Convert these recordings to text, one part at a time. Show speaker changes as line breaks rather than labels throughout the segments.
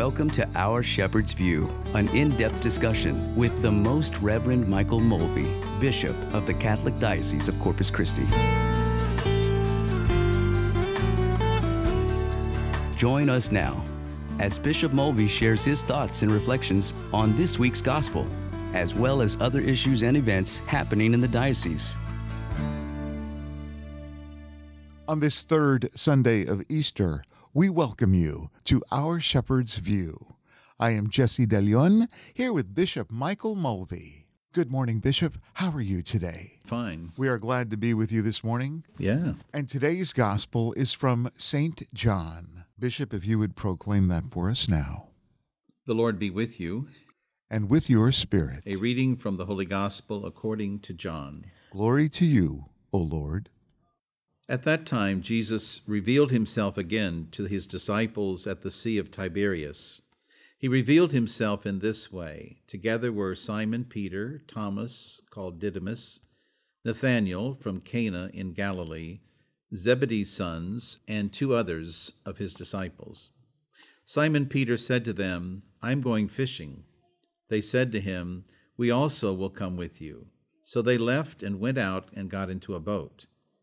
Welcome to Our Shepherd's View, an in-depth discussion with the Most Reverend Michael Mulvey, Bishop of the Catholic Diocese of Corpus Christi. Join us now as Bishop Mulvey shares his thoughts and reflections on this week's Gospel, as well as other issues and events happening in the diocese.
On this third Sunday of Easter, we welcome you to Our Shepherd's View. I am Jesse De Leon, here with Bishop Michael Mulvey. Good morning, Bishop. How are you today?
Fine.
We are glad to be with you this morning.
Yeah.
And today's Gospel is from St. John. Bishop, if you would proclaim that for us now.
The Lord be with you.
And with your spirit.
A reading from the Holy Gospel according to John.
Glory to you, O Lord.
At that time, Jesus revealed himself again to his disciples at the Sea of Tiberias. He revealed himself in this way. Together were Simon Peter, Thomas, called Didymus, Nathanael from Cana in Galilee, Zebedee's sons, and two others of his disciples. Simon Peter said to them, "I am going fishing." They said to him, "We also will come with you." So they left and went out and got into a boat.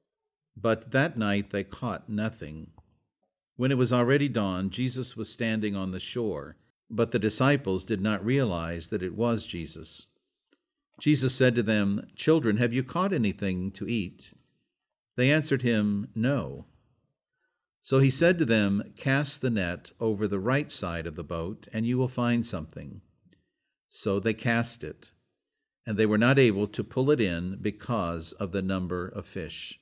But that night they caught nothing. When it was already dawn, Jesus was standing on the shore, but the disciples did not realize that it was Jesus. Jesus said to them, "Children, have you caught anything to eat?" They answered him, "No." So he said to them, "Cast the net over the right side of the boat, and you will find something." So they cast it, and they were not able to pull it in because of the number of fish.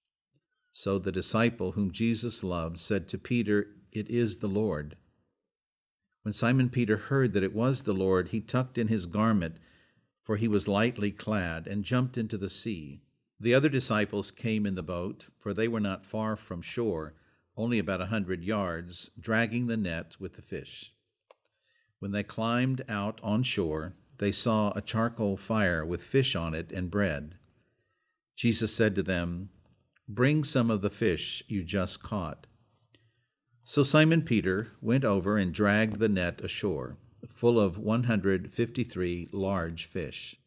So the disciple whom Jesus loved said to Peter, "It is the Lord." When Simon Peter heard that it was the Lord, he tucked in his garment, for he was lightly clad, and jumped into the sea. The other disciples came in the boat, for they were not far from shore, only about 100 yards, dragging the net with the fish. When they climbed out on shore, they saw a charcoal fire with fish on it and bread. Jesus said to them, "Bring some of the fish you just caught." So Simon Peter went over and dragged the net ashore, full of 153 large fish.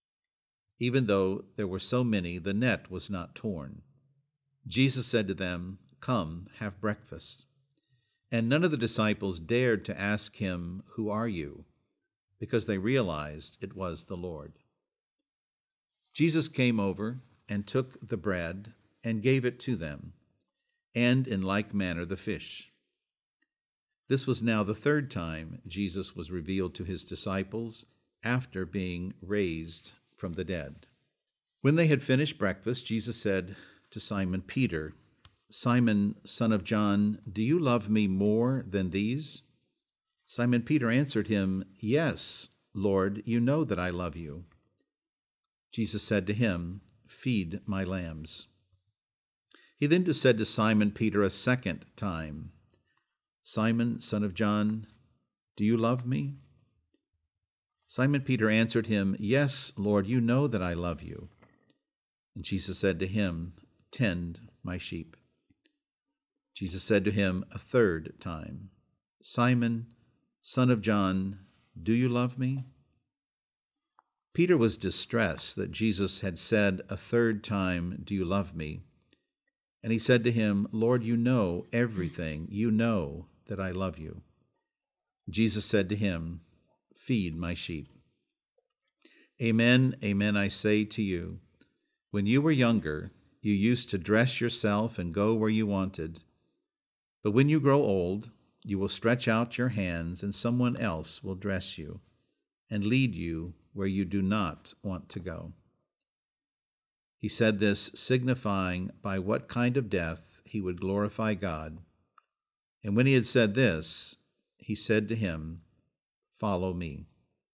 Even though there were so many, the net was not torn. Jesus said to them, "Come, have breakfast." And none of the disciples dared to ask him, "Who are you?" because they realized it was the Lord. Jesus came over and took the bread and gave it to them, and in like manner the fish. This was now the third time Jesus was revealed to his disciples after being raised from the dead. When they had finished breakfast, Jesus said to Simon Peter, "Simon, son of John, do you love me more than these?" Simon Peter answered him, "Yes, Lord, you know that I love you." Jesus said to him, "Feed my lambs." He then said to Simon Peter a second time, "Simon, son of John, do you love me?" Simon Peter answered him, "Yes, Lord, you know that I love you." And Jesus said to him, "Tend my sheep." Jesus said to him a third time, "Simon, son of John, do you love me?" Peter was distressed that Jesus had said a third time, "Do you love me?" And he said to him, "Lord, you know everything. You know that I love you." Jesus said to him, "Feed my sheep. Amen, amen, I say to you, when you were younger, you used to dress yourself and go where you wanted. But when you grow old, you will stretch out your hands, and someone else will dress you and lead you where you do not want to go." He said this, signifying by what kind of death he would glorify God. And when he had said this, he said to him, "Follow me."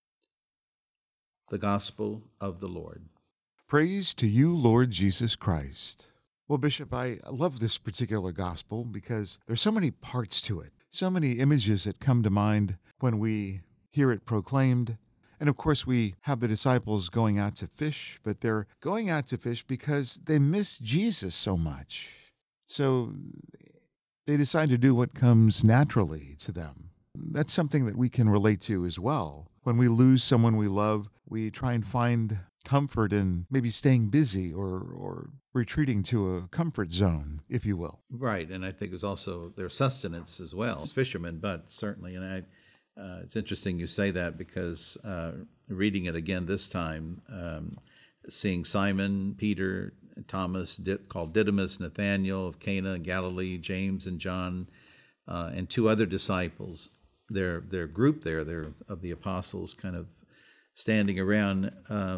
The Gospel of the Lord.
Praise to you, Lord Jesus Christ. Well, Bishop, I love this particular gospel because there's so many parts to it, so many images that come to mind when we hear it proclaimed. And of course, we have the disciples going out to fish, but they're going out to fish because they miss Jesus so much. So they decide to do what comes naturally to them. That's something that we can relate to as well. When we lose someone we love, we try and find comfort in maybe staying busy or retreating to a comfort zone, if you will.
Right, and I think it was also their sustenance as well. As fishermen, but certainly, and it's interesting you say that because reading it again this time, seeing Simon, Peter, Thomas, called Didymus, Nathanael of Cana in Galilee, James and John, and two other disciples, their group there, of the apostles, kind of standing around.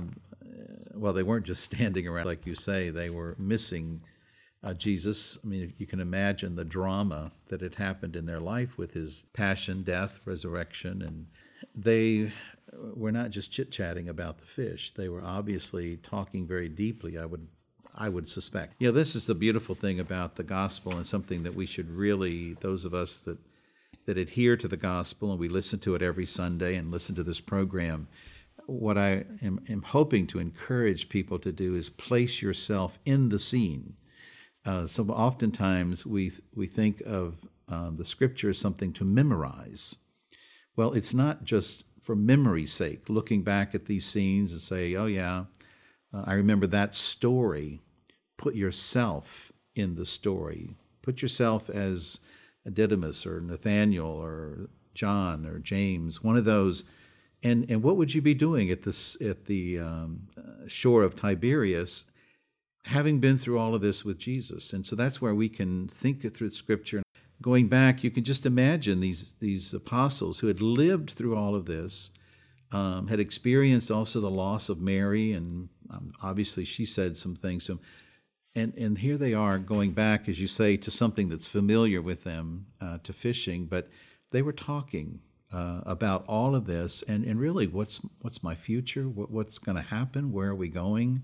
Well, they weren't just standing around, like you say, they were missing Jesus. I mean, you can imagine the drama that had happened in their life with his passion, death, resurrection, and they were not just chit-chatting about the fish. They were obviously talking very deeply, I would suspect. This is the beautiful thing about the gospel, and something that we should really, those of us that adhere to the gospel and we listen to it every Sunday and listen to this program, what I am hoping to encourage people to do is place yourself in the scene. So oftentimes we think of the Scripture as something to memorize. Well, it's not just for memory's sake, looking back at these scenes and say, oh yeah, I remember that story. Put yourself in the story. Put yourself as Didymus or Nathanael or John or James, one of those. And what would you be doing at the shore of Tiberias, having been through all of this with Jesus? And so that's where we can think through Scripture. Going back, you can just imagine these apostles who had lived through all of this, had experienced also the loss of Mary, and obviously she said some things to him. And here they are going back, as you say, to something that's familiar with them, to fishing, but they were talking about all of this, and really, what's my future? What's going to happen? Where are we going?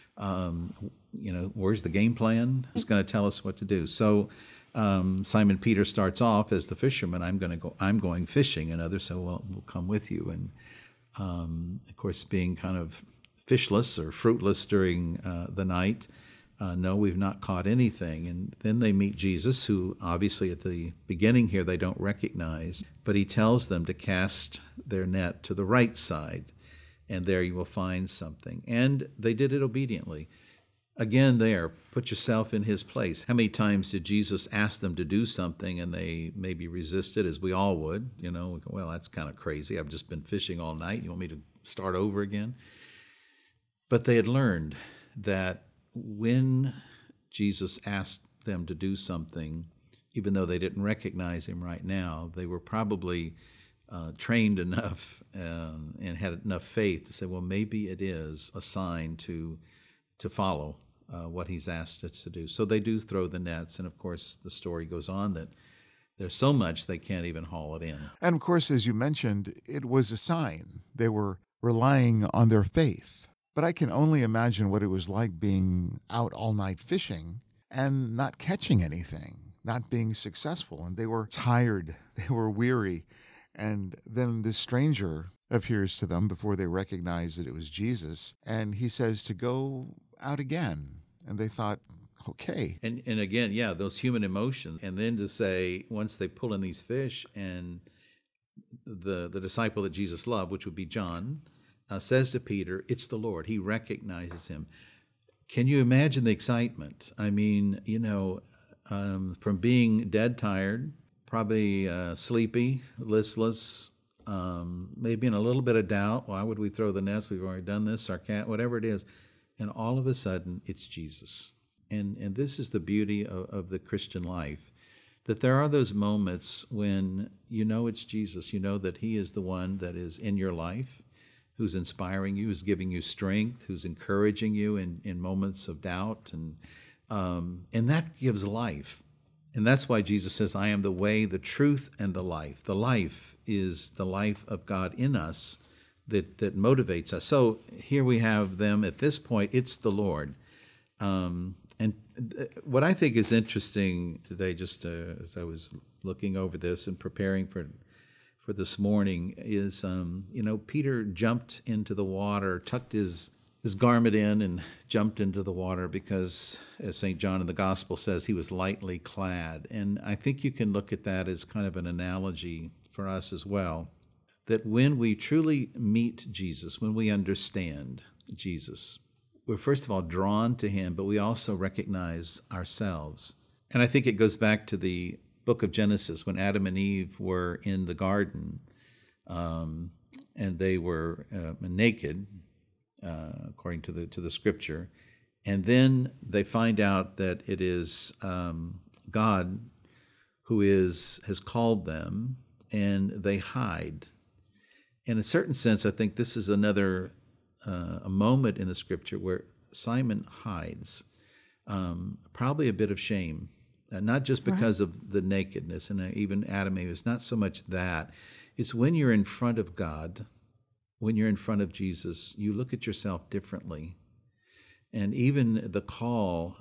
Where's the game plan? Who's going to tell us what to do? So Simon Peter starts off as the fisherman. I'm going fishing, and others say, well, we'll come with you. And of course, being kind of fishless or fruitless during the night. No, we've not caught anything. And then they meet Jesus, who obviously at the beginning here they don't recognize, but he tells them to cast their net to the right side, and there you will find something. And they did it obediently. Again, put yourself in his place. How many times did Jesus ask them to do something and they maybe resisted, as we all would? Well, that's kind of crazy. I've just been fishing all night. You want me to start over again? But they had learned that when Jesus asked them to do something, even though they didn't recognize him right now, they were probably trained enough and had enough faith to say, well, maybe it is a sign to follow what he's asked us to do. So they do throw the nets, and of course the story goes on that there's so much they can't even haul it in.
And of course, as you mentioned, it was a sign. They were relying on their faith. But I can only imagine what it was like being out all night fishing and not catching anything, not being successful. And they were tired, they were weary. And then this stranger appears to them before they recognize that it was Jesus. And he says to go out again. And they thought, okay.
And again, yeah, those human emotions. And then to say, once they pull in these fish, and the disciple that Jesus loved, which would be John, says to Peter, it's the Lord. He recognizes him. Can you imagine the excitement? I mean, from being dead tired, probably sleepy, listless, maybe in a little bit of doubt. Why would we throw the nets? We've already done this, our cat, whatever it is. And all of a sudden, it's Jesus. And this is the beauty of the Christian life, that there are those moments when it's Jesus. You know that he is the one that is in your life, who's inspiring you, who's giving you strength, who's encouraging you in moments of doubt. And that gives life. And that's why Jesus says, I am the way, the truth, and the life. The life is the life of God in us that motivates us. So here we have them at this point, it's the Lord. And what I think is interesting today, just as I was looking over this and preparing for this morning, is Peter jumped into the water, tucked his garment in and jumped into the water because, as St. John in the Gospel says, he was lightly clad. And I think you can look at that as kind of an analogy for us as well, that when we truly meet Jesus, when we understand Jesus, we're first of all drawn to him, but we also recognize ourselves. And I think it goes back to the book of Genesis when Adam and Eve were in the garden, and they were naked, according to the scripture. And then they find out that it is God who has called them, and they hide. In a certain sense, I think this is another a moment in the scripture where Simon hides, probably a bit of shame, not just because of the nakedness, and even Adam and Eve. It's not so much that. It's when you're in front of God, when you're in front of Jesus, you look at yourself differently. And even the call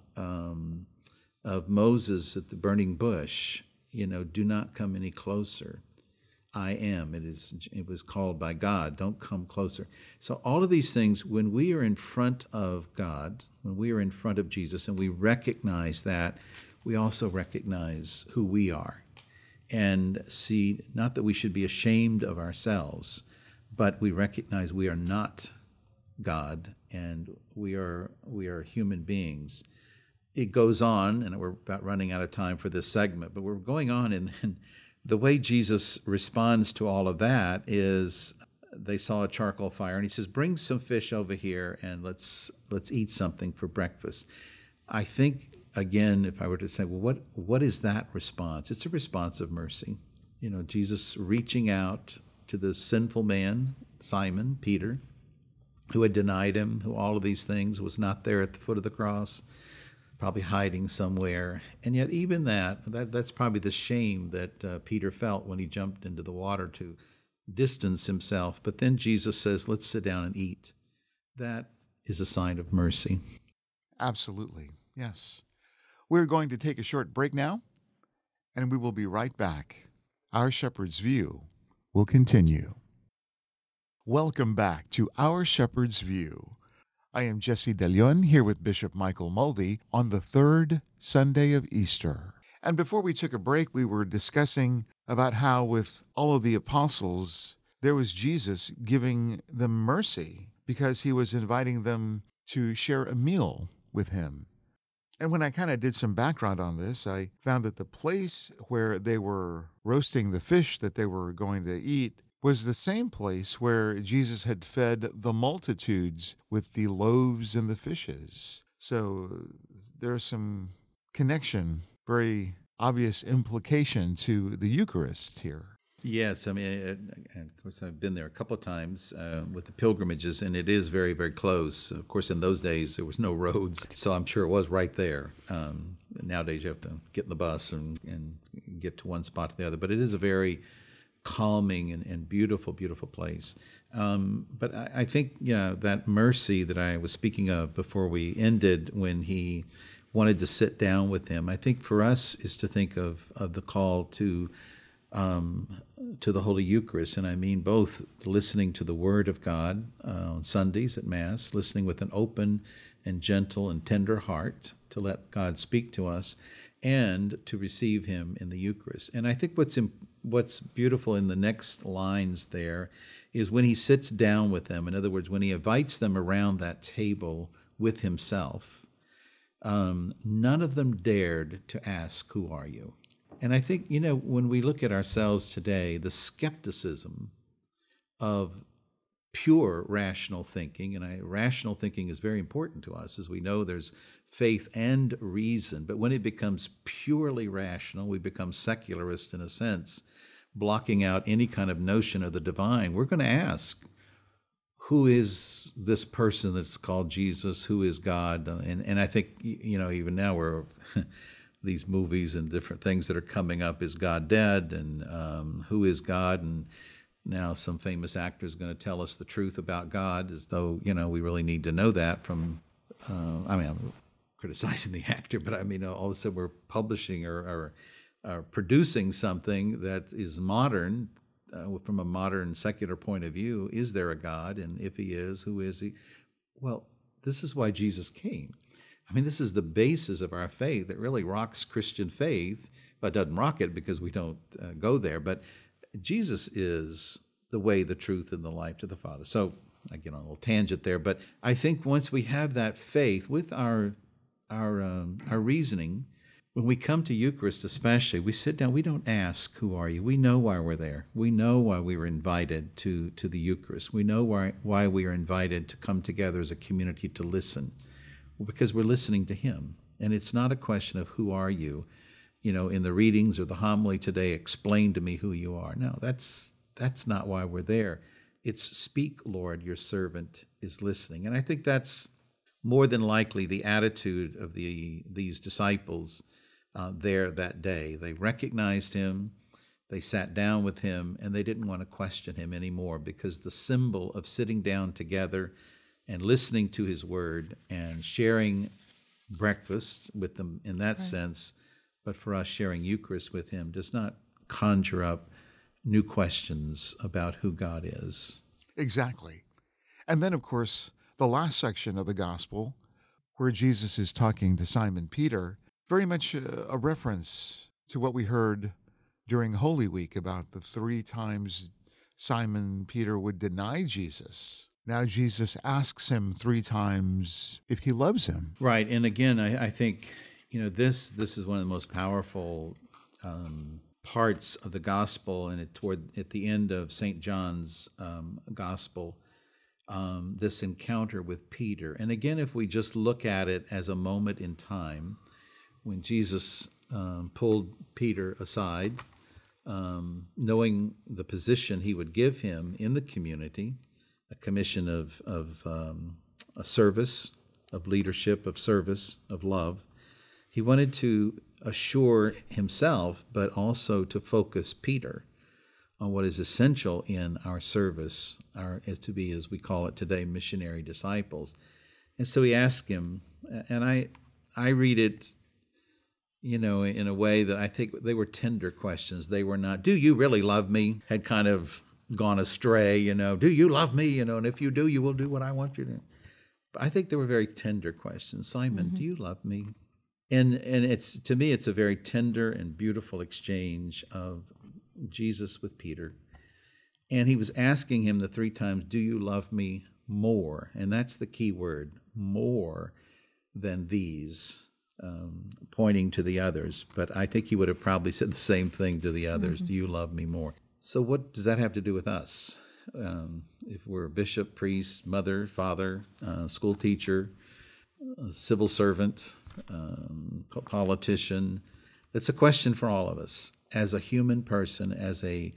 of Moses at the burning bush, do not come any closer. I am. It was called by God. Don't come closer. So all of these things, when we are in front of God, when we are in front of Jesus, and we recognize that, we also recognize who we are, and see not that we should be ashamed of ourselves, but we recognize we are not God, and we are human beings. It goes on, and we're about running out of time for this segment, but we're going on, and then the way Jesus responds to all of that is they saw a charcoal fire, and he says, bring some fish over here, and let's eat something for breakfast. I think, again, if I were to say, well, what is that response? It's a response of mercy. Jesus reaching out to the sinful man, Simon, Peter, who had denied him, who all of these things, was not there at the foot of the cross, probably hiding somewhere. And yet even that's probably the shame that Peter felt when he jumped into the water to distance himself. But then Jesus says, let's sit down and eat. That is a sign of mercy.
Absolutely, yes. We're going to take a short break now, and we will be right back. Our Shepherd's View will continue. Welcome back to Our Shepherd's View. I am Jesse DeLeon here with Bishop Michael Mulvey on the third Sunday of Easter. And before we took a break, we were discussing about how with all of the apostles, there was Jesus giving them mercy because he was inviting them to share a meal with him. And when I kind of did some background on this, I found that the place where they were roasting the fish that they were going to eat was the same place where Jesus had fed the multitudes with the loaves and the fishes. So there's some connection, very obvious implication to the Eucharist here.
Yes, I mean, of course, I've been there a couple of times with the pilgrimages, and it is very, very close. Of course, in those days, there was no roads, so I'm sure it was right there. Nowadays, you have to get in the bus and get to one spot to the other, but it is a very calming and beautiful, beautiful place. But I think, that mercy that I was speaking of before we ended, when he wanted to sit down with him, I think for us is to think of the call to the Holy Eucharist. And I mean both listening to the Word of God on Sundays at Mass, listening with an open and gentle and tender heart to let God speak to us, and to receive him in the Eucharist. And I think what's beautiful in the next lines there is when he sits down with them, in other words, when he invites them around that table with himself, none of them dared to ask, who are you? And I think, when we look at ourselves today, the skepticism of pure rational thinking, and rational thinking is very important to us, as we know there's faith and reason, but when it becomes purely rational, we become secularist in a sense, blocking out any kind of notion of the divine. We're going to ask, who is this person that's called Jesus? Who is God? And I think, even now we're these movies and different things that are coming up. Is God dead? And who is God? And now some famous actor is going to tell us the truth about God, as though, we really need to know that from, I'm criticizing the actor, but all of a sudden we're publishing or producing something that is modern, from a modern secular point of view. Is there a God? And if he is, who is he? Well, this is why Jesus came. This is the basis of our faith. It really rocks Christian faith, but it doesn't rock it because we don't go there. But Jesus is the way, the truth, and the life to the Father. So I get on a little tangent there, but I think once we have that faith with our reasoning, when we come to Eucharist especially, we sit down, we don't ask, who are you? We know why we're there. We know why we were invited to the Eucharist. We know why we are invited to come together as a community to listen. Well, because we're listening to him. And it's not a question of who are you, in the readings or the homily today, explain to me who you are. No, that's not why we're there. It's speak, Lord, your servant is listening. And I think that's more than likely the attitude of these disciples there that day. They recognized him, they sat down with him, and they didn't want to question him anymore, because the symbol of sitting down together and listening to his word and sharing breakfast with them in that sense, but for us sharing Eucharist with him does not conjure up new questions about who God is.
Exactly. And then, of course, the last section of the gospel, where Jesus is talking to Simon Peter, very much a reference to what we heard during Holy Week about the 3 times Simon Peter would deny Jesus. Now Jesus asks him 3 times if he loves him.
Right. And again, I think, this is one of the most powerful parts of the gospel, and at the end of St. John's gospel, this encounter with Peter. And again, if we just look at it as a moment in time, when Jesus pulled Peter aside, knowing the position he would give him in the community, a commission of a service, of leadership, of service, of love, he wanted to assure himself, but also to focus Peter on what is essential in our service, to be, as we call it today, missionary disciples. And so he asked him, and I read it, in a way that I think they were tender questions. They were not, do you really love me? Had kind of gone astray, do you love me? And if you do, you will do what I want you to. But I think they were very tender questions. Simon, do you love me? And it's, to me, it's a very tender and beautiful exchange of Jesus with Peter. And he was asking him the 3 times, do you love me more? And that's the key word, more than these, pointing to the others. But I think he would have probably said the same thing to the others, do you love me more? So what does that have to do with us? If we're a bishop, priest, mother, father, school teacher, civil servant, politician, it's a question for all of us. As a human person, as a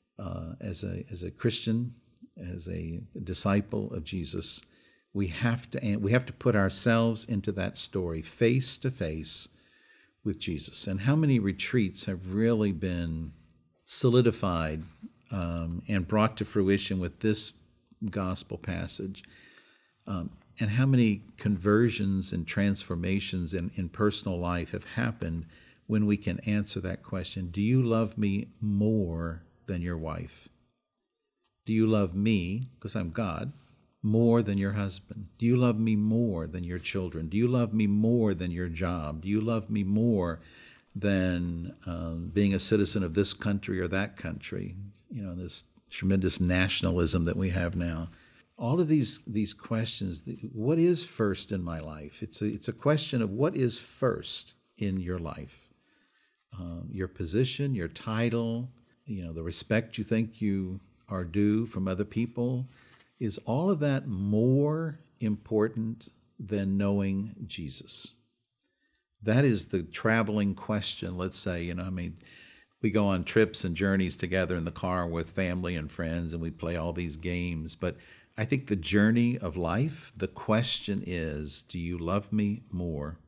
Christian, as a disciple of Jesus, we have to put ourselves into that story, face to face with Jesus. And how many retreats have really been solidified and brought to fruition with this gospel passage? And how many conversions and transformations in personal life have happened when we can answer that question, do you love me more than your wife? Do you love me, because I'm God, more than your husband? Do you love me more than your children? Do you love me more than your job? Do you love me more than being a citizen of this country or that country? This tremendous nationalism that we have now. All of these questions, what is first in my life? It's a question of what is first in your life. Your position, your title, the respect you think you are due from other people. Is all of that more important than knowing Jesus? That is the traveling question, let's say. We go on trips and journeys together in the car with family and friends, and we play all these games. But I think the journey of life, the question is, do you love me more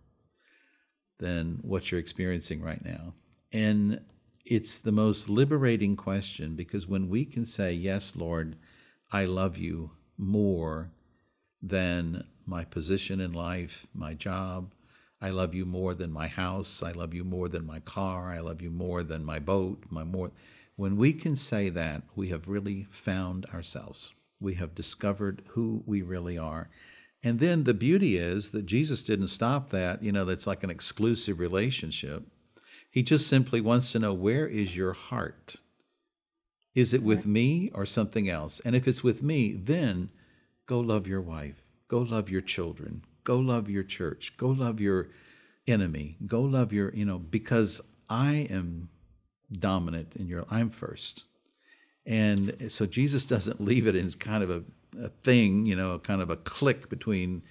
than what you're experiencing right now? And it's the most liberating question, because when we can say, yes, Lord, I love you more than my position in life, my job. I love you more than my house. I love you more than my car. I love you more than my boat. When we can say that, we have really found ourselves. We have discovered who we really are. And then the beauty is that Jesus didn't stop that, that's like an exclusive relationship. He just simply wants to know, where is your heart? Is it with me or something else? And if it's with me, then go love your wife. Go love your children. Go love your church. Go love your enemy. Go love your, because I am dominant in I'm first. And so Jesus doesn't leave it as kind of a thing, kind of a click between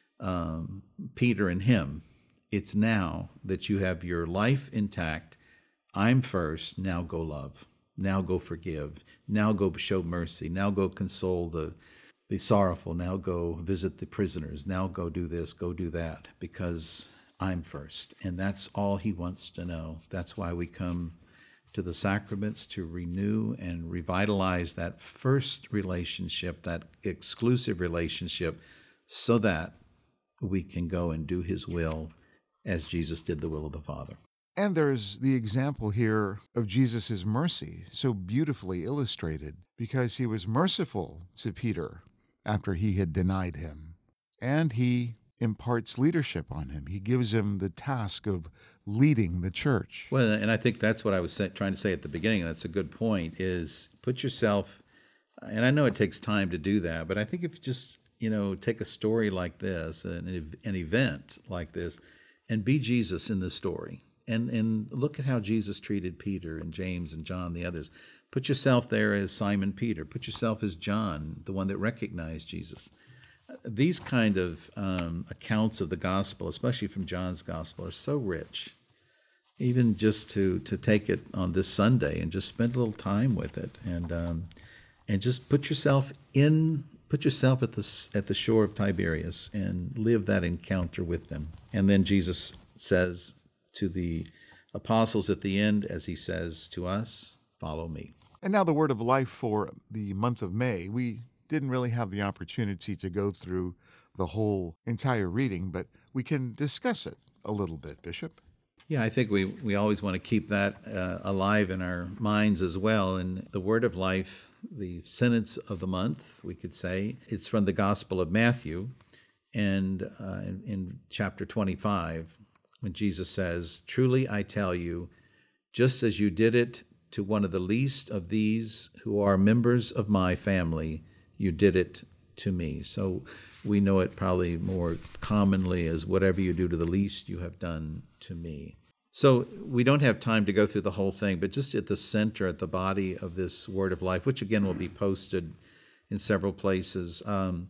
Peter and him. It's now that you have your life intact. I'm first. Now go love. Now go forgive. Now go show mercy. Now go console the sorrowful. Now go visit the prisoners. Now go do this, go do that, because I'm first. And that's all he wants to know. That's why we come to the sacraments, to renew and revitalize that first relationship, that exclusive relationship, so that we can go and do his will as Jesus did the will of the Father.
And there's the example here of Jesus' mercy, so beautifully illustrated, because he was merciful to Peter after he had denied him. And he imparts leadership on him. He gives him the task of leading the church.
Well, and I think that's what I was trying to say at the beginning. That's a good point, is put yourself, and I know it takes time to do that, but I think if you just, take a story like this, an event like this, and be Jesus in the story. And look at how Jesus treated Peter and James and John, the others. Put yourself there as Simon Peter. Put yourself as John, the one that recognized Jesus. These kind of accounts of the gospel, especially from John's gospel, are so rich. Even just to take it on this Sunday and just spend a little time with it, and just put yourself at the shore of Tiberias and live that encounter with them. And then Jesus says to the apostles at the end, as he says to us, follow me.
And now the word of life for the month of May. We didn't really have the opportunity to go through the whole entire reading, but we can discuss it a little bit, Bishop.
Yeah, I think we always want to keep that alive in our minds as well. And the word of life, the sentence of the month, we could say, it's from the Gospel of Matthew, and in chapter 25, when Jesus says, truly I tell you, just as you did it to one of the least of these who are members of my family, you did it to me. So we know it probably more commonly as whatever you do to the least, you have done to me. So we don't have time to go through the whole thing, but just at the center, at the body of this word of life, which again will be posted in several places,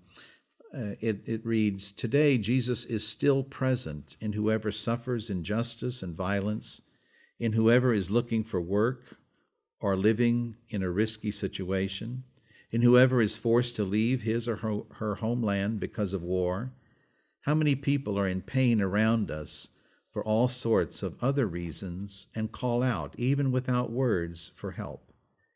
it reads, today Jesus is still present in whoever suffers injustice and violence, in whoever is looking for work or living in a risky situation, in whoever is forced to leave his or her homeland because of war. How many people are in pain around us for all sorts of other reasons and call out, even without words, for help?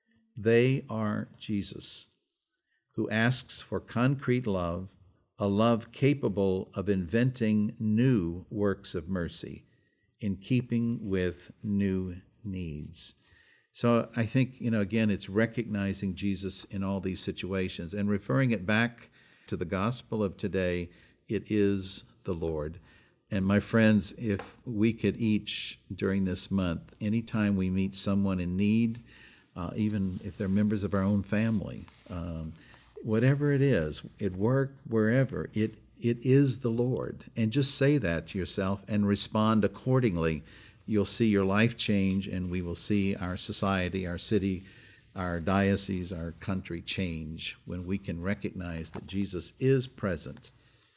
They are Jesus, who asks for concrete love, a love capable of inventing new works of mercy in keeping with new needs. So I think, again, it's recognizing Jesus in all these situations and referring it back to the gospel of today. It is the Lord. And my friends, if we could each, during this month, anytime we meet someone in need, even if they're members of our own family, whatever it is, at work, wherever, it is the Lord. And just say that to yourself and respond accordingly. You'll see your life change, and we will see our society, our city, our diocese, our country change when we can recognize that Jesus is present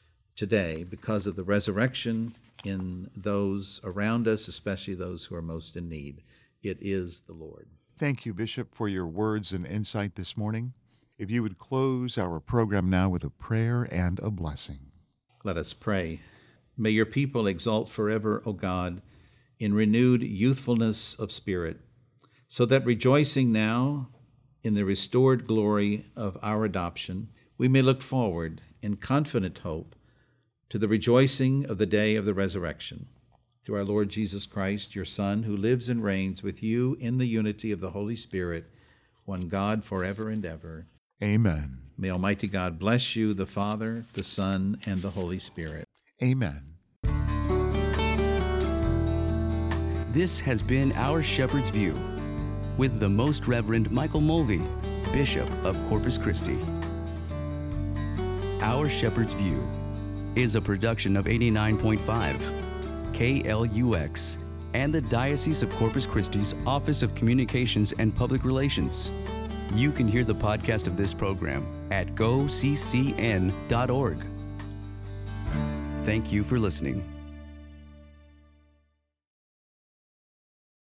today because of the resurrection in those around us, especially those who are most in need. It is the Lord.
Thank you, Bishop, for your words and insight this morning. If you would close our program now with a prayer and a blessing.
Let us pray. May your people exult forever, O God, in renewed youthfulness of spirit, so that rejoicing now in the restored glory of our adoption, we may look forward in confident hope to the rejoicing of the day of the resurrection. Through our Lord Jesus Christ, your Son, who lives and reigns with you in the unity of the Holy Spirit, one God forever and ever.
Amen.
May Almighty God bless you, the Father, the Son, and the Holy Spirit.
Amen.
This has been Our Shepherd's View. with the Most Reverend Michael Mulvey, Bishop of Corpus Christi. Our Shepherd's View is a production of 89.5 KLUX and the Diocese of Corpus Christi's Office of Communications and Public Relations. You can hear the podcast of this program at goccn.org. Thank you for listening.